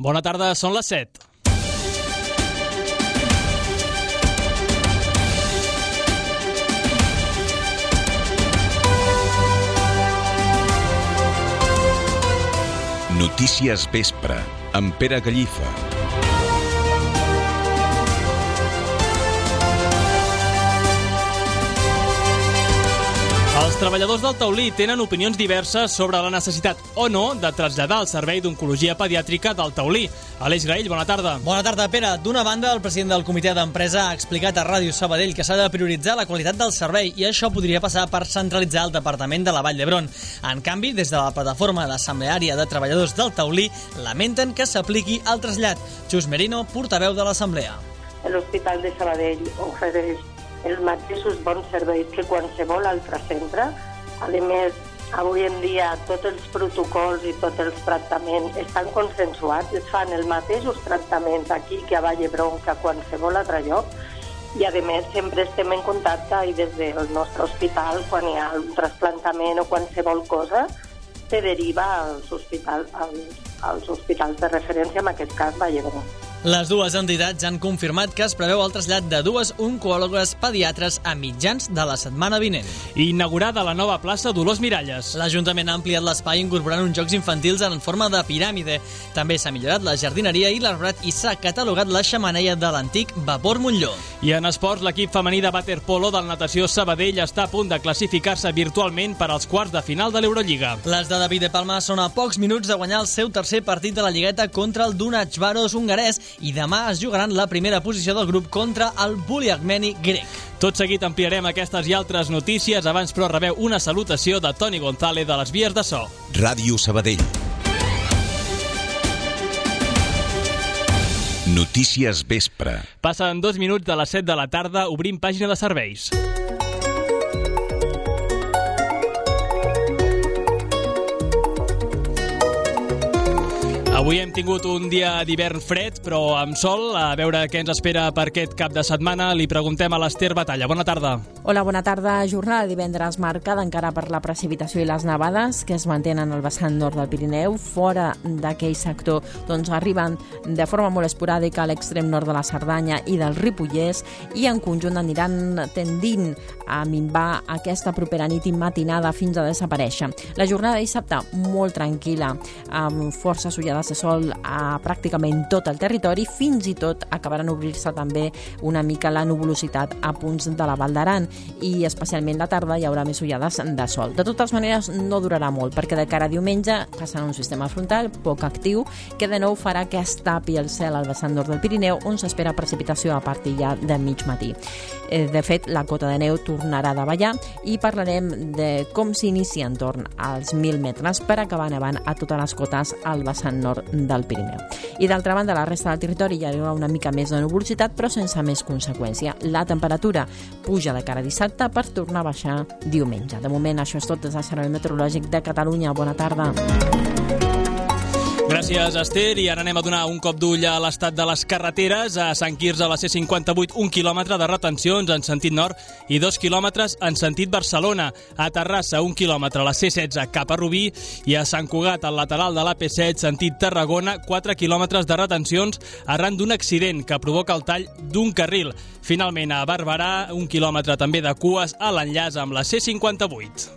Bona tarda, són les 7. Notícies Vespre, amb Pere Gallifa. Els treballadors del Taulí tenen opinions diverses sobre la necessitat o no de traslladar el servei d'oncologia pediàtrica del Taulí. Aleix Graell, bona tarda. Bona tarda, Pere. D'una banda, el president del comitè d'empresa ha explicat a Ràdio Sabadell que s'ha de prioritzar la qualitat del servei i això podria passar per centralitzar el departament de la Vall d'Hebron. En canvi, des de la plataforma d'assembleària de treballadors del Taulí, lamenten que s'apliqui el trasllat. Xus Merino, portaveu de l'assemblea. L'Hospital de Sabadell ofereix els mateixos bons serveis que qualsevol altre centre. A més, avui en dia tots els protocols i tots els tractaments estan consensuats, es fan els mateixos tractaments aquí que a Vall d'Hebron que a qualsevol altre lloc i a més sempre estem en contacte i des del nostre hospital quan hi ha un trasplantament o qualsevol cosa se deriva als hospitals de referència, en aquest cas Vall d'Hebron. Les dues entitats han confirmat que es preveu el trasllat de dues oncòlogues pediatres a mitjans de la setmana vinent. Inaugurada la nova plaça Dolors Miralles. L'Ajuntament ha ampliat l'espai incorporant uns jocs infantils en forma de piràmide. També s'ha millorat la jardineria i l'arbrat i s'ha catalogat la xemeneia de l'antic Vapor Montlló. I en esports, l'equip femení de waterpolo del Natació Sabadell està a punt de classificar-se virtualment per als quarts de final de l'Eurolliga. Les de David de Palma són a pocs minuts de guanyar el seu tercer partit de la lligueta contra el Dunatsvaros hongarès i demà es jugaran la primera posició del grup contra el Buliagmeni grec. Tot seguit ampliarem aquestes i altres notícies, abans però rebeu una salutació de Toni González de les Vies de So. Ràdio Sabadell. Notícies Vespre. Passen 2 minuts de les 7 de la tarda, obrim pàgina de serveis. Avui hem tingut un dia d'hivern fred, però amb sol. A veure què ens espera per aquest cap de setmana. Li preguntem a l'Ester Batalla. Bona tarda. Hola, bona tarda. Jornada de divendres marcada encara per la precipitació i les nevades que es mantenen al vessant nord del Pirineu. Fora d'aquell sector arriben de forma molt esporàdica a l'extrem nord de la Cerdanya i del Ripollès i en conjunt aniran tendint a minvar aquesta propera nit i matinada fins a desaparèixer. La jornada de dissabte molt tranquil·la, amb forces ullades de sol a pràcticament tot el territori, fins i tot acabaran obrir-se també una mica la nuvolositat a punts de la Val d'Aran i especialment la tarda hi haurà més ullades de sol. De totes maneres no durarà molt perquè de cara a diumenge passarà un sistema frontal poc actiu que de nou farà que es tapi el cel al vessant nord del Pirineu on s'espera precipitació a partir ja de mig matí. De fet, la cota de neu tornarà a davallar i parlarem de com s'inicia entorn als 1.000 metres per acabar nevant a totes les cotes al vessant nord del Pirineu. I d'altra banda, la resta del territori hi haurà una mica més de nuvolositat, però sense més conseqüència. La temperatura puja de cara a dissabte per tornar a baixar diumenge. De moment, això és tot des del Servei Meteorològic de Catalunya. Bona tarda. Gràcies, Esther. I ara anem a donar un cop d'ull a l'estat de les carreteres. A Sant Quirze, a la C58, 1 quilòmetre de retencions en sentit nord i 2 quilòmetres en sentit Barcelona. A Terrassa, 1 quilòmetre a la C16 cap a Rubí i a Sant Cugat, al lateral de l'AP7, sentit Tarragona, 4 quilòmetres de retencions arran d'un accident que provoca el tall d'un carril. Finalment, a Barberà, 1 quilòmetre també de cues a l'enllaç amb la C58.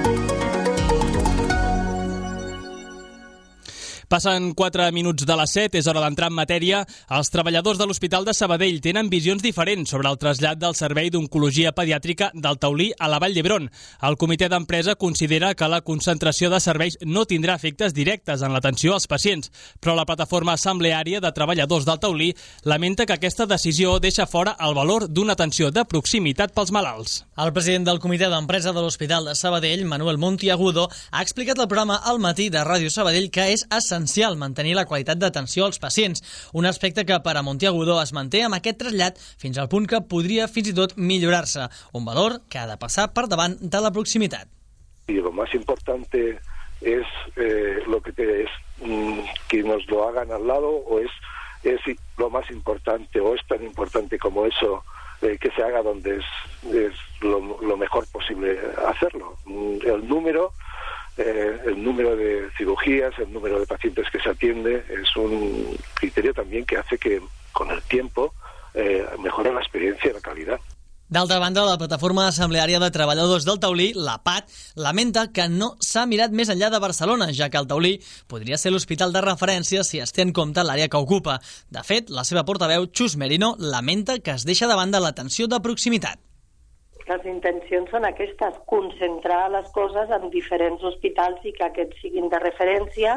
Passen 4 minuts de les 7, és hora d'entrar en matèria. Els treballadors de l'Hospital de Sabadell tenen visions diferents sobre el trasllat del servei d'oncologia pediàtrica del Taulí a la Vall d'Hebron. El comitè d'empresa considera que la concentració de serveis no tindrà efectes directes en l'atenció als pacients, però la plataforma assembleària de treballadors del Taulí lamenta que aquesta decisió deixa fora el valor d'una atenció de proximitat pels malalts. El president del comitè d'empresa de l'Hospital de Sabadell, Manuel Montiagudo, ha explicat al programa Al Matí de Ràdio Sabadell que és essencial mantenir la qualitat d'atenció als pacients, un aspecte que per a Montiagudo es manté amb aquest trasllat fins al punt que podria fins i tot millorar-se, un valor que ha de passar per davant de la proximitat. Y lo más importante es que nos lo hagan al lado o es lo más importante o es tan importante como eso que se haga donde es lo mejor posible hacerlo. El número el número de cirugías, el número de pacientes que se atiende, es un criterio también que hace que con el tiempo mejora la experiencia y la calidad. D'altra banda, la Plataforma Assembleària de Treballadors del Taulí, la PAT, lamenta que no s'ha mirat més enllà de Barcelona, ja que el Taulí podria ser l'hospital de referència si es té en compte l'àrea que ocupa. De fet, la seva portaveu, Chus Merino, lamenta que es deixa de banda l'atenció de proximitat. Les intencions són aquestes, concentrar les coses en diferents hospitals i que aquests siguin de referència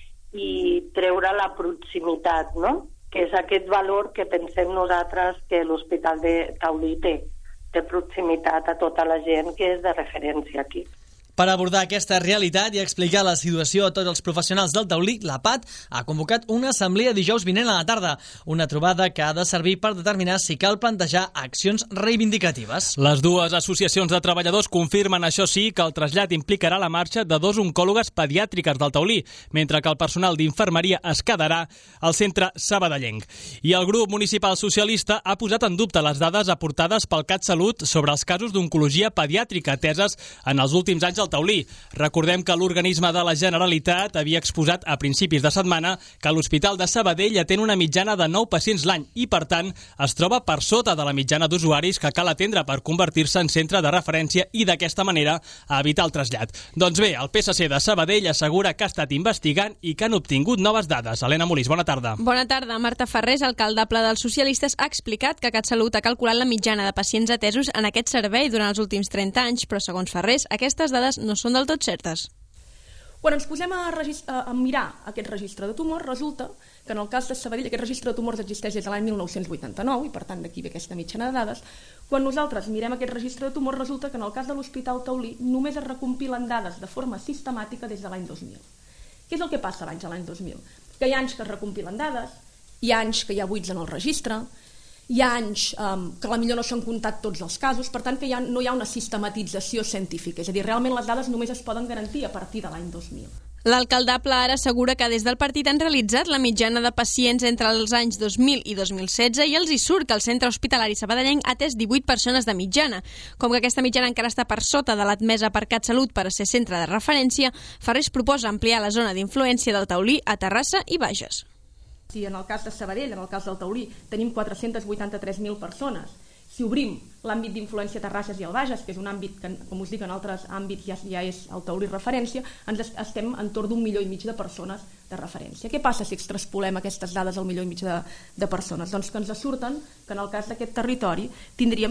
i treure la proximitat, no? Que és aquest valor que pensem nosaltres que l'Hospital de Taulí té proximitat a tota la gent que és de referència aquí. Per abordar aquesta realitat i explicar la situació a tots els professionals del Taulí, la PAT ha convocat una assemblea dijous vinent a la tarda, una trobada que ha de servir per determinar si cal plantejar accions reivindicatives. Les dues associacions de treballadors confirmen, això sí, que el trasllat implicarà la marxa de 2 oncòlogues pediàtriques del Taulí, mentre que el personal d'infermeria es quedarà al centre sabadellenc. I el grup municipal socialista ha posat en dubte les dades aportades pel CatSalut sobre els casos d'oncologia pediàtrica ateses en els últims anys al Taulí. Recordem que l'organisme de la Generalitat havia exposat a principis de setmana que l'Hospital de Sabadell atén una mitjana de 9 pacients l'any i, per tant, es troba per sota de la mitjana d'usuaris que cal atendre per convertir-se en centre de referència i, d'aquesta manera, a evitar el trasllat. Doncs bé, el PSC de Sabadell assegura que ha estat investigant i que han obtingut noves dades. Helena Molís, bona tarda. Bona tarda. Marta Ferrés, alcaldable dels socialistes, ha explicat que CatSalut ha calculat la mitjana de pacients atesos en aquest servei durant els últims 30 anys, però, segons Ferrés, aquestes dades no són del tot certes. Quan ens posem a mirar aquest registre de tumors, resulta que en el cas de Sabadell aquest registre de tumors existeix des de l'any 1989 i per tant d'aquí ve aquesta mitjana de dades. Quan nosaltres mirem aquest registre de tumors resulta que en el cas de l'Hospital Taulí només es recompilen dades de forma sistemàtica des de l'any 2000. Què és el que passa abans de l'any 2000? Que hi ha anys que es recompilen dades, hi ha anys que hi ha buits en el registre, hi ha anys que potser no s'han comptat tots els casos, per tant que no hi ha una sistematització científica, és a dir, realment les dades només es poden garantir a partir de l'any 2000. L'alcaldable ara assegura que des del partit han realitzat la mitjana de pacients entre els anys 2000 i 2016 i els hi surt que el centre hospitalari sabadellenc ha atès 18 persones de mitjana. Com que aquesta mitjana encara està per sota de l'admesa per CatSalut per a ser centre de referència, Ferrés proposa ampliar la zona d'influència del Taulí a Terrassa i Bages. Si en el cas de Sabadell, en el cas del Taulí, tenim 483.000 persones, si obrim l'àmbit d'influència Terrasses i el Bages, que és un àmbit que, com us dic, en altres àmbits ja és el Taulí referència, estem entorn d'1,5 milió de persones de referència. Què passa si extraspolem aquestes dades al 1,5 milió de persones? Doncs que ens surten que en el cas d'aquest territori tindríem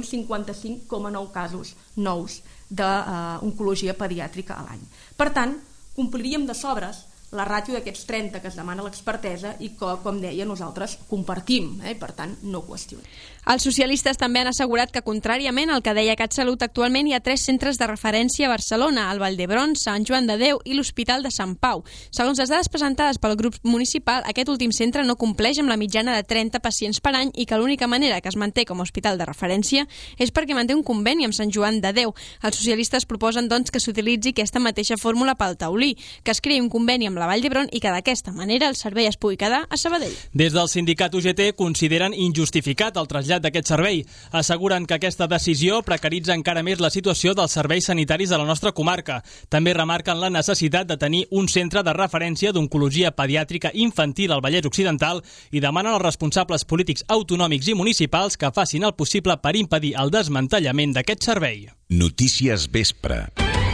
55,9 casos nous d'oncologia pediàtrica a l'any. Per tant, compliríem de sobres la ràtio d'aquests 30 que es demana l'expertesa i que, com deia, nosaltres compartim, per tant, no qüestionem. Els socialistes també han assegurat que, contràriament al que deia CatSalut, actualment hi ha 3 centres de referència a Barcelona, el Vall d'Hebron, Sant Joan de Déu i l'Hospital de Sant Pau. Segons les dades presentades pel grup municipal, aquest últim centre no compleix amb la mitjana de 30 pacients per any i que l'única manera que es manté com a hospital de referència és perquè manté un conveni amb Sant Joan de Déu. Els socialistes proposen, doncs, que s'utilitzi aquesta mateixa fórmula pel Taulí, que es creï un conveni amb la Vall d'Hebron i que d'aquesta manera el servei es pugui quedar a Sabadell. Des del sindicat UGT consideren injustificat el trasllat d'aquest servei. Asseguren que aquesta decisió precaritza encara més la situació dels serveis sanitaris de la nostra comarca. També remarquen la necessitat de tenir un centre de referència d'oncologia pediàtrica infantil al Vallès Occidental i demanen als responsables polítics autonòmics i municipals que facin el possible per impedir el desmantellament d'aquest servei. Notícies Vespre.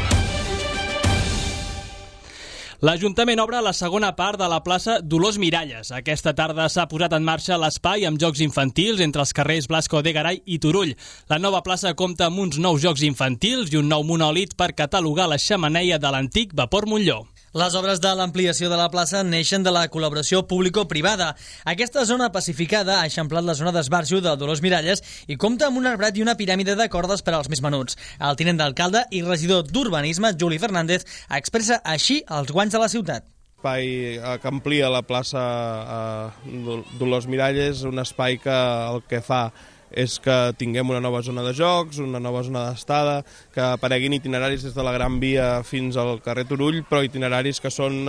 L'Ajuntament obre la segona part de la plaça Dolors Miralles. Aquesta tarda s'ha posat en marxa l'espai amb jocs infantils entre els carrers Blasco de Garay i Turull. La nova plaça compta amb uns nous jocs infantils i un nou monòlit per catalogar la xemeneia de l'antic Vapor Montllor. Les obres de l'ampliació de la plaça neixen de la col·laboració público-privada. Aquesta zona pacificada ha eixamplat la zona d'esbarjo de Dolors Miralles i compta amb un arbrat i una piràmide de cordes per als més menuts. El tinent d'alcalde i regidor d'Urbanisme, Juli Fernández, expressa així els guanys de la ciutat. Espai que amplia la plaça Dolors Miralles, un espai que el que fa és que tinguem una nova zona de jocs, una nova zona d'estada, que apareguin itineraris des de la Gran Via fins al carrer Turull, però itineraris que són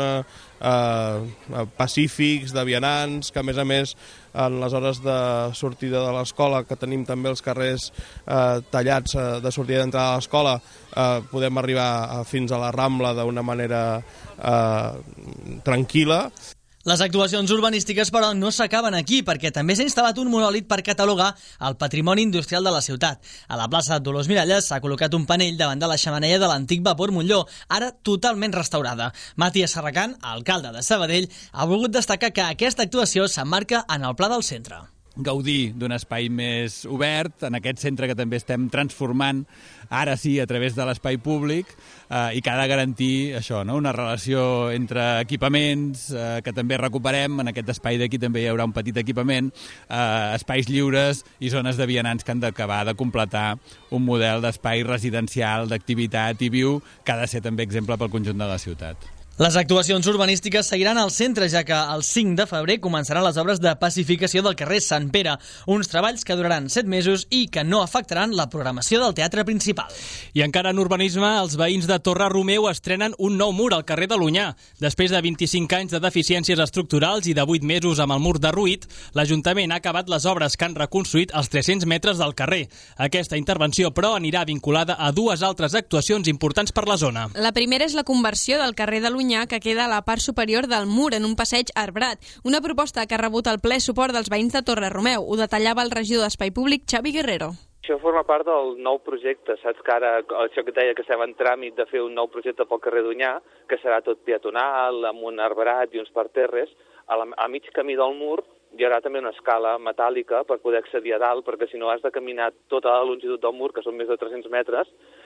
pacífics, de vianants, que a més en les hores de sortida de l'escola, que tenim també els carrers tallats de sortida i d'entrada a l'escola, podem arribar fins a la Rambla d'una manera tranquil·la. Les actuacions urbanístiques, però, no s'acaben aquí, perquè també s'ha instal·lat un monòlit per catalogar el patrimoni industrial de la ciutat. A la plaça Dolors Miralles s'ha col·locat un panell davant de la xemeneia de l'antic vapor Montllor, ara totalment restaurada. Matías Serracant, alcalde de Sabadell, ha volgut destacar que aquesta actuació s'emmarca en el pla del centre. Gaudir d'un espai més obert, en aquest centre que també estem transformant, ara sí, a través de l'espai públic, i que ha de garantir això, no? Una relació entre equipaments, que també recuperem. En aquest espai d'aquí també hi haurà un petit equipament, espais lliures i zones de vianants que han d'acabar de completar un model d'espai residencial, d'activitat i viu, que ha de ser també exemple pel conjunt de la ciutat. Les actuacions urbanístiques seguiran al centre, ja que el 5 de febrer començaran les obres de pacificació del carrer Sant Pere, uns treballs que duraran 7 mesos i que no afectaran la programació del teatre principal. I encara en urbanisme, els veïns de Torre Romeu estrenen un nou mur al carrer de l'Onyar. Després de 25 anys de deficiències estructurals i de 8 mesos amb el mur derruït, l'Ajuntament ha acabat les obres que han reconstruït els 300 metres del carrer. Aquesta intervenció, però, anirà vinculada a dues altres actuacions importants per la zona. La primera és la conversió del carrer de l'Onyar, que queda a la part superior del mur en un passeig arbrat. Una proposta que ha rebut el ple suport dels veïns de Torre Romeu. Ho detallava el regidor d'Espai Públic, Xavi Guerrero. Això forma part del nou projecte, saps que ara, això que deia que estem en tràmit de fer un nou projecte pel carrer d'Onyar, que serà tot peatonal, amb un arbrat i uns parterres. A mig camí del mur hi haurà també una escala metàl·lica per poder accedir a dalt, perquè si no has de caminar tota la longitud del mur, que són més de 300 metres,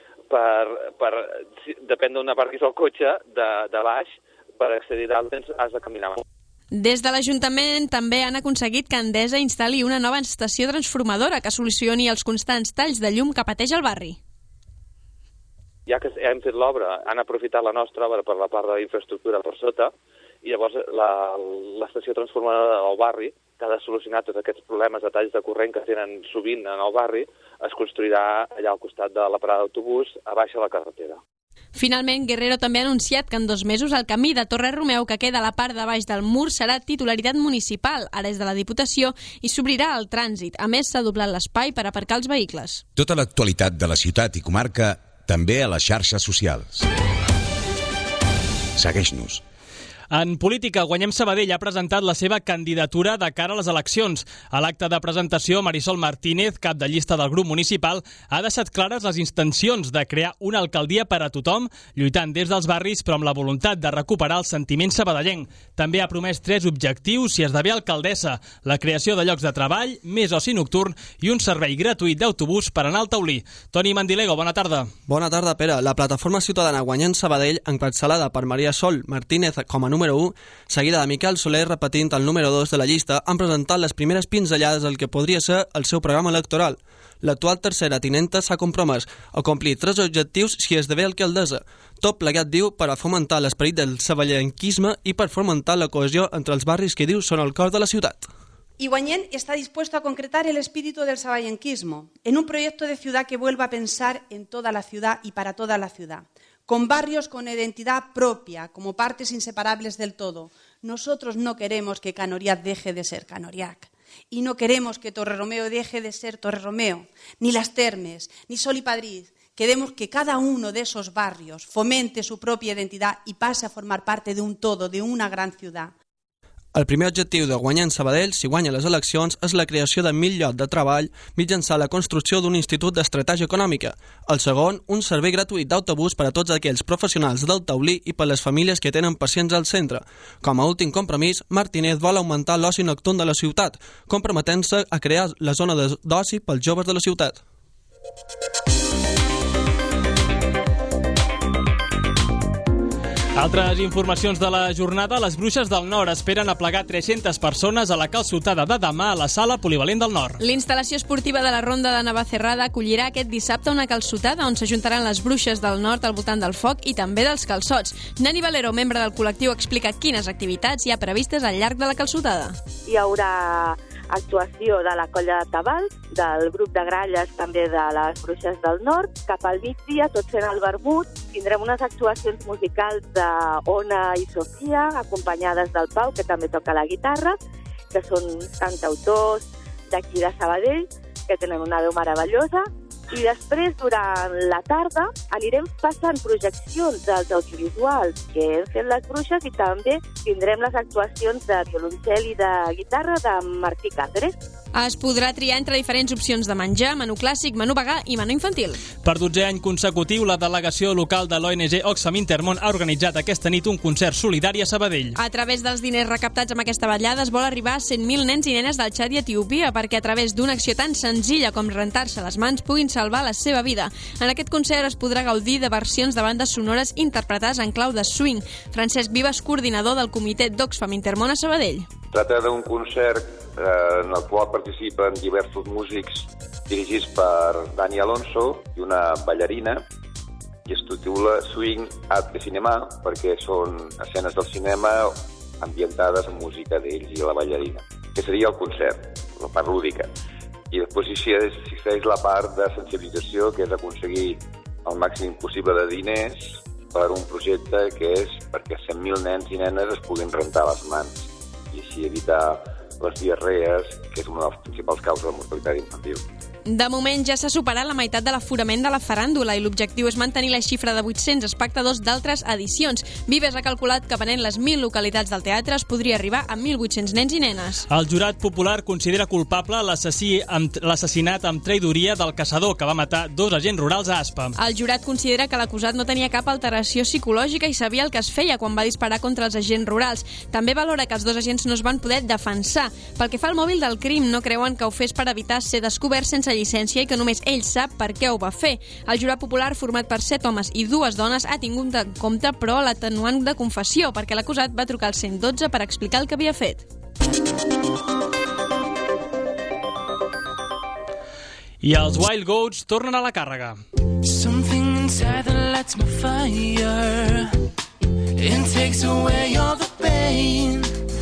depèn d'una part que és el cotxe, de baix, per accedir a dalt has de caminar molt. Des de l'Ajuntament també han aconseguit que Endesa instal·li una nova estació transformadora que solucioni els constants talls de llum que pateix el barri. Ja que hem fet l'obra, han aprofitat la nostra obra per la part de l'infraestructura per sota, i llavors l'estació transformadora del barri, que ha de solucionar tots aquests problemes de talls de corrent que tenen sovint en el barri, es construirà allà al costat de la parada d'autobús, a baix de la carretera. Finalment, Guerrero també ha anunciat que en 2 mesos el camí de Torre Romeu, que queda a la part de baix del mur, serà titularitat municipal, ara és de la Diputació, i s'obrirà al trànsit. A més, s'ha doblat l'espai per aparcar els vehicles. Tota l'actualitat de la ciutat i comarca, també a les xarxes socials. Segueix-nos. En política, Guanyem Sabadell ha presentat la seva candidatura de cara a les eleccions. A l'acte de presentació, Marisol Martínez, cap de llista del grup municipal, ha deixat clares les intencions de crear una alcaldia per a tothom, lluitant des dels barris, però amb la voluntat de recuperar el sentiment sabadellenc. També ha promès 3 objectius si esdevé alcaldessa: la creació de llocs de treball, més oci nocturn i un servei gratuït d'autobús per anar al Taulí. Toni Mandilego, bona tarda. Bona tarda, Pere. La plataforma ciutadana Guanyem Sabadell, encapçalada per Maria Sol Martínez com a número 1, seguida de Miquel Soler repetint el número 2 de la llista, han presentat les primeres pinzellades del que podria ser el seu programa electoral. L'actual tercera tinenta s'ha compromès a complir 3 objectius si esdevé alcaldessa. Tot plegat, diu, per a fomentar l'esperit del sabadellenquisme i per fomentar la cohesió entre els barris que diu són el cor de la ciutat. Y Guanyén está dispuesto a concretar el espíritu del sabadellenquismo en un proyecto de ciudad que vuelva a pensar en toda la ciudad y para toda la ciudad, con barrios con identidad propia, como partes inseparables del todo. Nosotros no queremos que Canoriac deje de ser Canoriac y no queremos que Torre Romeo deje de ser Torre Romeo, ni Las Termes, ni Sol y Padrid. Queremos que cada uno de esos barrios fomente su propia identidad y pase a formar parte de un todo, de una gran ciudad. El primer objectiu de Guanyem Sabadell, si guanya les eleccions, és la creació de 1.000 llocs de treball mitjançant la construcció d'un institut d'estratègia econòmica. El segon, un servei gratuït d'autobús per a tots aquells professionals del Taulí i per a les famílies que tenen pacients al centre. Com a últim compromís, Martínez vol augmentar l'oci nocturn de la ciutat, comprometent-se a crear la zona d'oci pels joves de la ciutat. Altres informacions de la jornada. Les Bruixes del Nord esperen aplegar 300 persones a la calçotada de demà a la sala polivalent del Nord. L'instal·lació esportiva de la Ronda de Navacerrada acollirà aquest dissabte una calçotada on s'ajuntaran les Bruixes del Nord al voltant del foc i també dels calçots. Nani Valero, membre del col·lectiu, explica quines activitats hi ha previstes al llarg de la calçotada. Hi haurà actuació de la Colla de Tabal, del grup de gralles també de les Bruixes del Nord. Cap al migdia, tot fent el vermut, tindrem unes actuacions musicals d'Ona i Sofia, acompanyades del Pau, que també toca la guitarra, que són cantautors d'aquí de Sabadell, que tenen una veu meravellosa. I després, durant la tarda, anirem passant projeccions dels audiovisuals que hem fet les Bruixes i també tindrem les actuacions de violoncel i de guitarra de Martí Cáceres. Es podrà triar entre diferents opcions de menjar, menú clàssic, menú vegà i menú infantil. Per 12è any consecutiu, la delegació local de l'ONG Oxfam Intermón ha organitzat aquesta nit un concert solidari a Sabadell. A través dels diners recaptats amb aquesta vetllada es vol arribar a 100.000 nens i nenes del Txad i Etiòpia perquè a través d'una acció tan senzilla com rentar-se les mans puguin salvar la seva vida. En aquest concert es podrà gaudir de versions de bandes sonores interpretades en clau de swing. Francesc Vives, coordinador del comitè d'Oxfam Intermón a Sabadell. Tracta d'un concert en el qual participen diversos músics dirigits per Dani Alonso i una ballarina, i es titula Swing at the Cinema perquè són escenes del cinema ambientades amb música d'ells i la ballarina, que seria el concert, la part lúdica. I després existeix la part de sensibilització, que és aconseguir el màxim possible de diners per un projecte que és perquè 100.000 nens i nenes es puguin rentar les mans i així evitar les diarrees, que és una de les principals causes de mortalitat infantil. De moment ja s'ha superat la meitat de l'aforament de la faràndula i l'objectiu és mantenir la xifra de 800 espectadors d'altres edicions. Vives ha calculat que venent les 1.000 localitats del teatre es podria arribar a 1.800 nens i nenes. El jurat popular considera culpable l'assassinat amb traïdoria del caçador que va matar 2 agents rurals a Aspa. El jurat considera que l'acusat no tenia cap alteració psicològica i sabia el que es feia quan va disparar contra els agents rurals. També valora que els 2 agents no es van poder defensar. Pel que fa al mòbil del crim, no creuen que ho fes per evitar ser descobert sense llicència i que només ell sap per què ho va fer. El jurat popular, format per 7 homes i 2 dones, ha tingut en compte, però, l'atenuant de confessió, perquè l'acusat va trucar al 112 per explicar el que havia fet. I els Wild Goats tornen a la càrrega. Something inside that lights my fire and takes away all the pain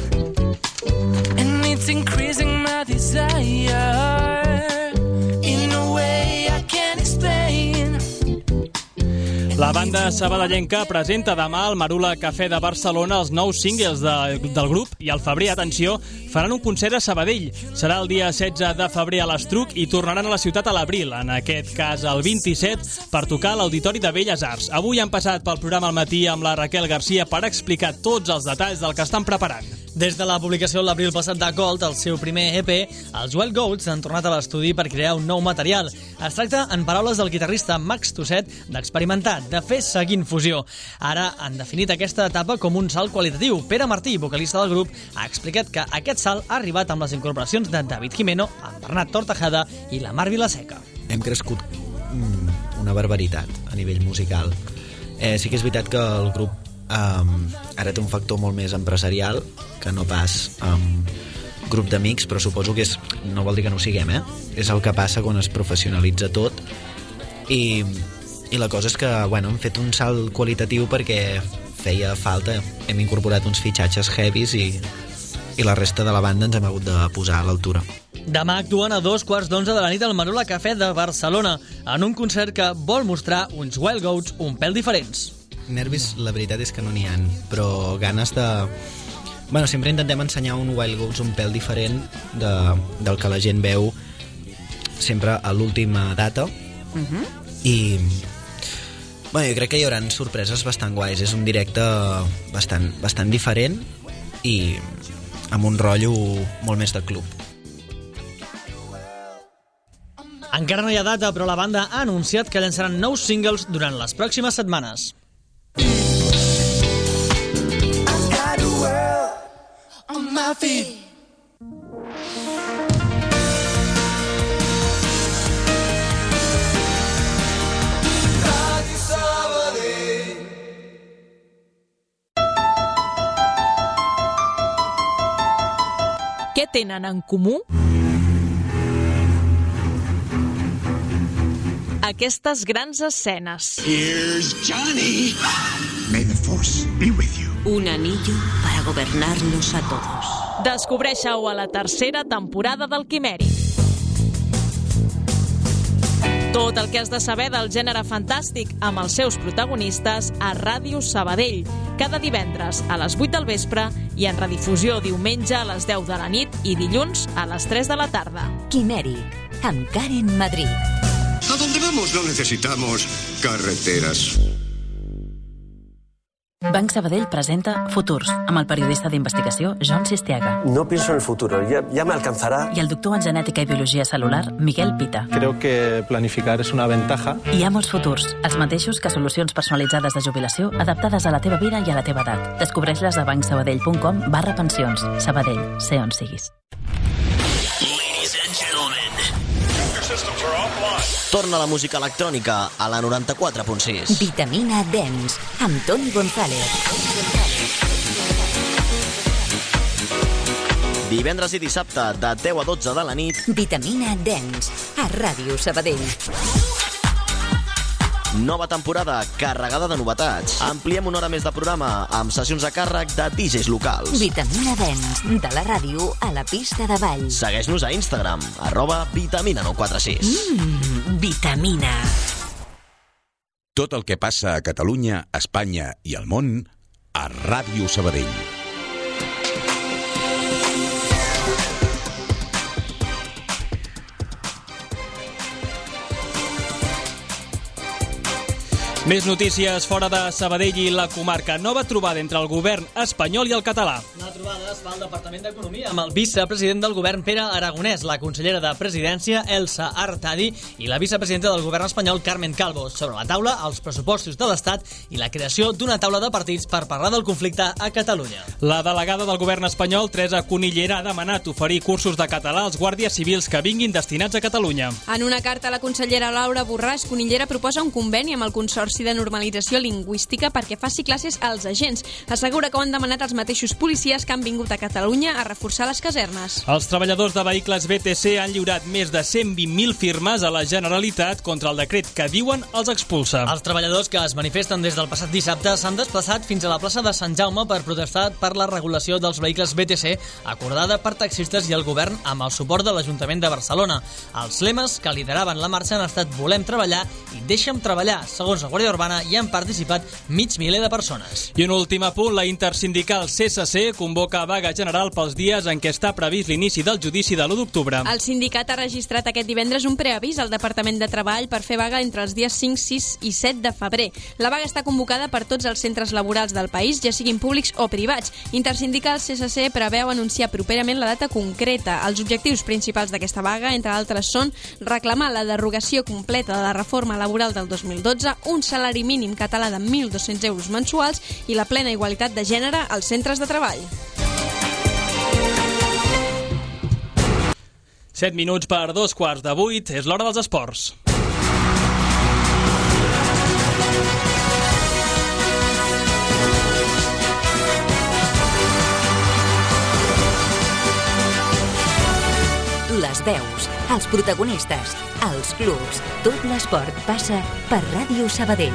and it's increasing my desire in a way I can't explain. La banda sabadellenca presenta demà al Marula Cafè de Barcelona els nous singles del grup i al febrer, atenció, faran un concert a Sabadell. Serà el dia 16 de febrer a l'Estruc i tornaran a la ciutat a l'abril, en aquest cas el 27, per tocar a l'Auditori de Belles Arts. Avui han passat pel programa al matí amb la Raquel Garcia per explicar tots els detalls del que estan preparant. Des de la publicació l'abril passat de Colt, el seu primer EP, els Wild Goats han tornat a l'estudi per crear un nou material. Es tracta, en paraules del guitarrista Max Tosset, d'experimentar, de fer seguint fusió. Ara han definit aquesta etapa com un salt qualitatiu. Pere Martí, vocalista del grup, ha explicat que aquest salt ha arribat amb les incorporacions de David Jimeno, en Bernat Tortajada i la Mar Vilaseca. Hem crescut una barbaritat a nivell musical. Sí que és veritat que el grup ara té un factor molt més empresarial que no pas grup d'amics, però suposo que no vol dir que no ho siguem, és el que passa quan es professionalitza tot i la cosa és que hem fet un salt qualitatiu perquè feia falta, hem incorporat uns fitxatges heavies i la resta de la banda ens hem hagut de posar a l'altura. Demà actuen a 2:15 de la nit al Marula Cafè de Barcelona en un concert que vol mostrar uns Wild Goats un pèl diferents. Nervis, la veritat és que no n'hi ha, però ganes de... sempre intentem ensenyar un Wild Goats un pèl diferent del que la gent veu sempre a l'última data. I jo crec que hi haurà sorpreses bastant guais. És un directe bastant diferent i amb un rotllo molt més de club. Encara no hi ha data, però la banda ha anunciat que llançaran nous singles durant les pròximes setmanes. On my feet. Què tenen en comú? Aquestes grans escenes. Here's Johnny. May the Force be with you. Un anillo para gobernarnos a todos. Descobreixeu a la tercera temporada del Quimèric. Tot el que has de saber del gènere fantàstic amb els seus protagonistes a Ràdio Sabadell, cada divendres a les 8 del vespre i en redifusió diumenge a les 10 de la nit i dilluns a les 3 de la tarda. Quimèric, amb Karen Madrid. A donde vamos no necesitamos carreteras. Banc Sabadell presenta Futurs, amb el periodista d'investigació John Sistiaga. No pienso en el futuro, ya me alcanzará. I el doctor en genètica i biologia celular, Miguel Pita. Creo que planificar es una ventaja. Hi ha molts futurs, els mateixos que solucions personalitzades de jubilació adaptades a la teva vida i a la teva edat. Descobreix-les a bancsabadell.com/pensions. Sabadell, sé on siguis. Ladies and gentlemen, torna la música electrònica a la 94.6. Vitamina Dance, amb Toni González. Divendres i dissabte, de 10 a 12 de la nit. Vitamina Dance, a Ràdio Sabadell. Nova temporada carregada de novetats. Ampliem una hora més de programa amb sessions a càrrec de DJs locals. Vitamina Dance, de la ràdio a la pista de ball. Segueix-nos a Instagram, @vitamina946. Vitamina. Tot el que passa a Catalunya, Espanya i al món a Ràdio Sabadell. Més notícies fora de Sabadell i la comarca. Nova trobada entre el govern espanyol i el català. La trobada es fa al Departament d'Economia amb el vicepresident del govern Pere Aragonès, la consellera de Presidència Elsa Artadi i la vicepresidenta del govern espanyol Carmen Calvo. Sobre la taula, els pressupostos de l'Estat i la creació d'una taula de partits per parlar del conflicte a Catalunya. La delegada del govern espanyol, Teresa Cunillera, ha demanat oferir cursos de català als guàrdies civils que vinguin destinats a Catalunya. En una carta a la consellera Laura Borràs, Cunillera proposa un conveni amb el Consorci de Normalització Lingüística perquè faci classes als agents. Assegura que ho han demanat els mateixos policies que han vingut a Catalunya a reforçar les casernes. Els treballadors de vehicles BTC han lliurat més de 120.000 firmes a la Generalitat contra el decret que diuen els expulsa. Els treballadors que es manifesten des del passat dissabte s'han desplaçat fins a la plaça de Sant Jaume per protestar per la regulació dels vehicles BTC acordada per taxistes i el govern amb el suport de l'Ajuntament de Barcelona. Els lemes que lideraven la marxa han estat "Volem treballar" i "Deixa'm treballar". Segons la Guàrdia Urbana hi han participat mig miler de persones. I un últim apunt, la intersindical CSC convoca vaga general pels dies en què està previst l'inici del judici de l'1 d'octubre. El sindicat ha registrat aquest divendres un preavís al Departament de Treball per fer vaga entre els dies 5, 6 i 7 de febrer. La vaga està convocada per tots els centres laborals del país, ja siguin públics o privats. Intersindical CSC preveu anunciar properament la data concreta. Els objectius principals d'aquesta vaga, entre altres, són reclamar la derogació completa de la reforma laboral del 2012, un salari mínim català de 1.200 euros mensuals i la plena igualtat de gènere als centres de treball. 7 minuts per 7:45, és l'hora dels esports. Les veus, els protagonistes, els clubs, tot l'esport passa per Ràdio Sabadell.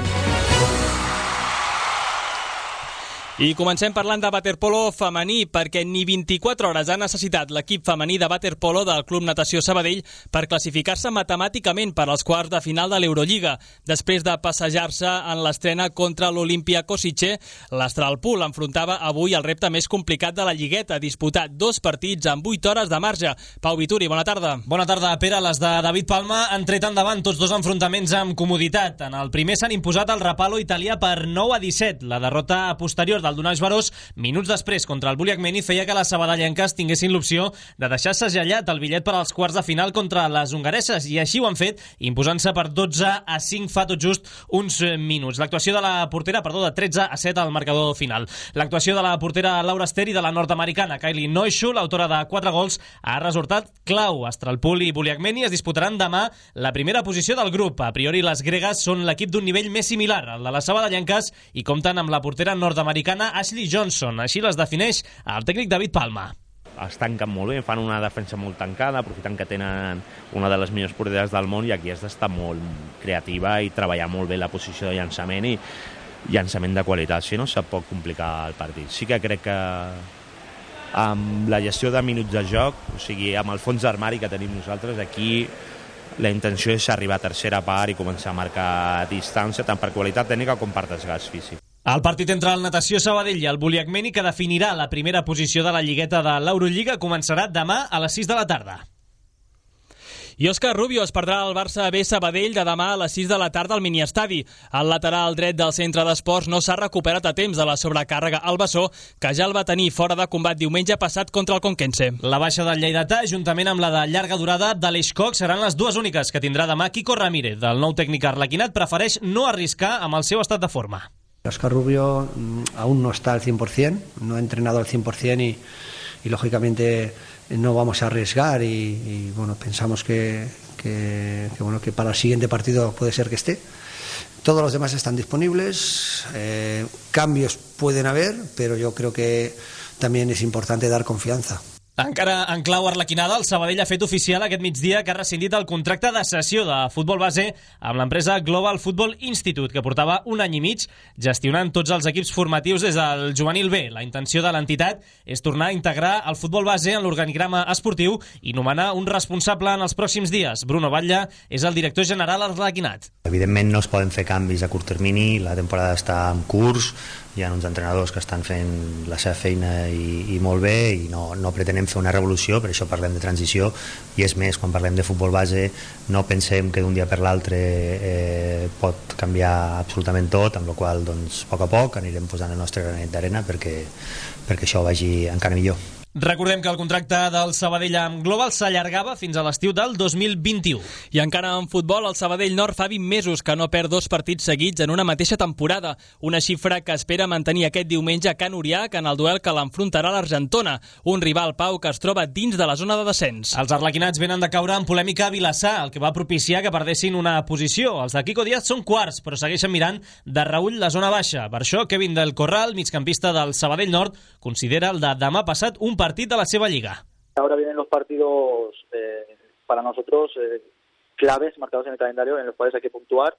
I comencem parlant de waterpolo femení, perquè ni 24 hores ha necessitat l'equip femení de waterpolo del Club Natació Sabadell per classificar-se matemàticament per als quarts de final de l'Eurolliga. Després de passejar-se en l'estrena contra l'Olimpia Košice, l'Astralpool enfrontava avui el repte més complicat de la Lligueta, disputar 2 partits amb 8 hores de marge. Pau Vituri, bona tarda. Bona tarda, Pere. Les de David Palma han tret endavant tots dos enfrontaments amb comoditat. En el primer s'han imposat el Rapallo italià per 9-17. La derrota posterior del Donats Barós, minuts després contra el Buliacmeni, feia que les sabadellenques tinguessin l'opció de deixar segellat el bitllet per als quarts de final contra les hongareses, i així ho han fet, imposant-se per 12-5 fa tot just uns minuts. L'actuació de la portera, de 13-7 al marcador final. L'actuació de la portera Laura Ester i de la nord-americana Kylie Neuschuh, l'autora de 4 gols, ha resultat clau. Astralpool i Buliacmeni es disputaran demà la primera posició del grup. A priori, les gregues són l'equip d'un nivell més similar al de les sabadellenques i compten amb la portera nord-americana Ashley Johnson. Així les defineix el tècnic David Palma. Es tanquen molt bé, fan una defensa molt tancada, aprofitant que tenen una de les millors porteres del món, i aquí has d'estar molt creativa i treballar molt bé la posició de llançament i llançament de qualitat, si no se pot complicar el partit. Sí que crec que amb la gestió de minuts de joc, o sigui, amb el fons d'armari que tenim nosaltres, aquí la intenció és arribar a tercera part i començar a marcar distància, tant per qualitat tècnica com per desgast físic. El partit entre el Natació Sabadell i el Buliacmeni, que definirà la primera posició de la lligueta de l'Eurolliga, començarà demà a les 6 de la tarda. I Òscar Rubio es perdrà el Barça B Sabadell de demà a les 6 de la tarda al miniestadi. El lateral dret del centre d'esports no s'ha recuperat a temps de la sobrecàrrega al bessó, que ja el va tenir fora de combat diumenge passat contra el Conquense. La baixa del lleidatà, juntament amb la de llarga durada d'Aleix Koch, seran les dues úniques que tindrà demà Quico Ramírez. El nou tècnic arlequinat prefereix no arriscar amb el seu estat de forma. Óscar Rubio aún no está al 100%, no ha entrenado al 100% y lógicamente no vamos a arriesgar y bueno, pensamos que para el siguiente partido puede ser que esté. Todos los demás están disponibles, cambios pueden haber, pero yo creo que también es importante dar confianza. Encara en clau arlequinada, el Sabadell ha fet oficial aquest migdia que ha rescindit el contracte de cessió de futbol base amb l'empresa Global Football Institute, que portava un any i mig gestionant tots els equips formatius des del juvenil B. La intenció de l'entitat és tornar a integrar el futbol base en l'organigrama esportiu i nomenar un responsable en els pròxims dies. Bruno Batlle és el director general arlequinat. Evidentment no es poden fer canvis a curt termini, la temporada està en curs, hi ha uns entrenadors que estan fent la seva feina i molt bé i no pretenem fer una revolució, per això parlem de transició, i és més, quan parlem de futbol base no pensem que d'un dia per l'altre pot canviar absolutament tot, amb la qual doncs, a poc anirem posant el nostre granet d'arena perquè això vagi encara millor. Recordem que el contracte del Sabadell amb Global s'allargava fins a l'estiu del 2021. I encara en futbol, el Sabadell Nord fa 20 mesos que no perd 2 partits seguits en una mateixa temporada, una xifra que espera mantenir aquest diumenge a Can Uriac en el duel que l'enfrontarà a l'Argentona, un rival, Pau, que es troba dins de la zona de descens. Els arlequinats venen de caure en polèmica a Vilassar, el que va propiciar que perdessin una posició. Els de Quico Díaz són quarts, però segueixen mirant de reüll la zona baixa. Per això, Kevin del Corral, migcampista del Sabadell Nord, considera el de demà passat un partit de la seva lliga. Ahora vienen los partidos para nosotros claves marcados en el calendario en los cuales hay que puntuar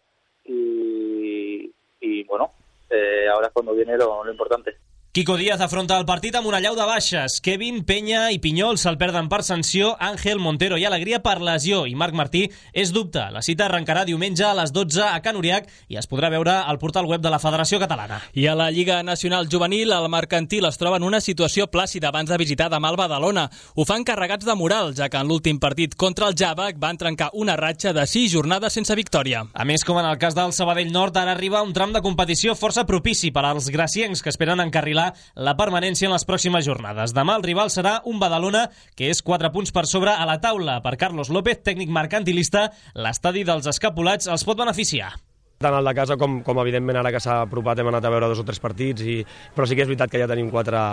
y bueno, ahora es cuando viene lo importante. Quico Díaz afronta el partit amb una llau de baixes. Kevin, Penya i Pinyol se'l perden per sanció, Àngel, Montero i Alegria per lesió i Marc Martí és dubte. La cita arrencarà diumenge a les 12 a Can Uriac i es podrà veure al portal web de la Federació Catalana. I a la Lliga Nacional Juvenil, el Mercantil es troba en una situació plàcida abans de visitar demà el Badalona. Ho fan carregats de moral, ja que en l'últim partit contra el Javac van trencar una ratxa de 6 jornades sense victòria. A més, com en el cas del Sabadell Nord, ara arriba un tram de competició força propici per als graciencs que esperen encarrilar la permanència en les pròximes jornades. Demà el rival serà un Badalona que és 4 punts per sobre a la taula. Per Carlos López, tècnic mercantilista, l'estadi dels escapulats els pot beneficiar. Tant el de casa com evidentment ara que s'ha apropat hem anat a veure 2 o 3 partits, però sí que és veritat que ja tenim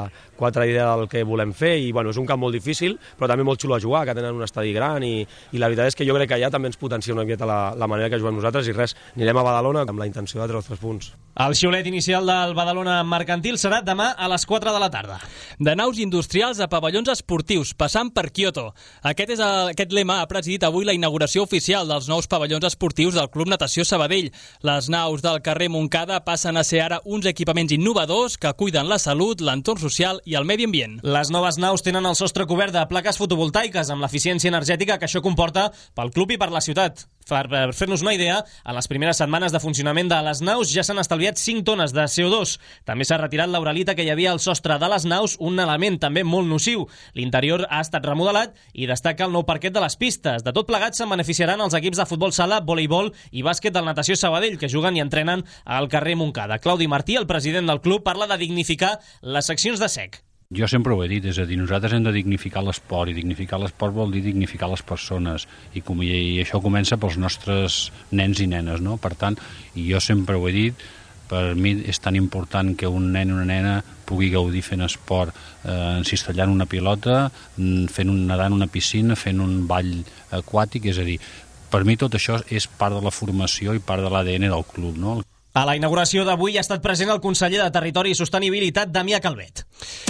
4 idees del que volem fer i bueno, és un camp molt difícil però també molt xulo a jugar, que tenen un estadi gran i la veritat és que jo crec que allà també ens potencia una miqueta la manera que juguem nosaltres i res, anirem a Badalona amb la intenció de treure els 3 punts. El xiulet inicial del Badalona Mercantil serà demà a les 4 de la tarda. De naus industrials a pavellons esportius, passant per Kyoto. Aquest lema ha presidit avui la inauguració oficial dels nous pavellons esportius del Club Natació Sabadell. Les naus del carrer Montcada passen a ser ara uns equipaments innovadors que cuiden la salut, l'entorn social i el medi ambient. Les noves naus tenen el sostre cobert de plaques fotovoltaiques amb l'eficiència energètica que això comporta pel club i per la ciutat. Per fer-nos una idea, a les primeres setmanes de funcionament de les naus ja s'han estalviat 5 tones de CO2. També s'ha retirat l'uralita que hi havia al sostre de les naus, un element també molt nociu. L'interior ha estat remodelat i destaca el nou parquet de les pistes. De tot plegat se'n beneficiaran els equips de futbol sala, voleibol i bàsquet del Natació Sabadell, que juguen i entrenen al carrer Montcada. Claudi Martí, el president del club, parla de dignificar les seccions de sec. Jo sempre ho he dit, és a dir, nosaltres hem de dignificar l'esport, i dignificar l'esport vol dir dignificar les persones, i això comença pels nostres nens i nenes, no? Per tant, i jo sempre ho he dit, per mi és tan important que un nen o una nena pugui gaudir fent esport, encistellant una pilota, nedant una piscina, fent un ball aquàtic, és a dir, per mi tot això és part de la formació i part de l'ADN del club, no? A la inauguració d'avui ha estat present el conseller de Territori i Sostenibilitat, Damià Calvet.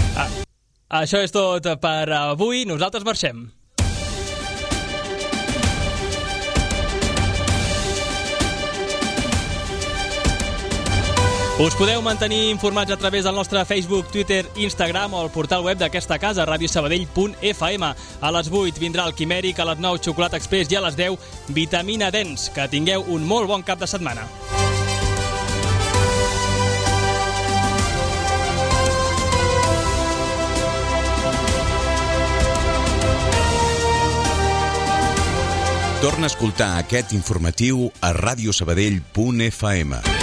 Això és tot per avui. Nosaltres marxem. Us podeu mantenir informats a través del nostre Facebook, Twitter, Instagram o el portal web d'aquesta casa, radiosabadell.fm. A les 8 vindrà el Quimèric, a les 9 Xocolata Express i a les 10 Vitamina Dens. Que tingueu un molt bon cap de setmana. Torna a escoltar aquest informatiu a radiosabadell.fm.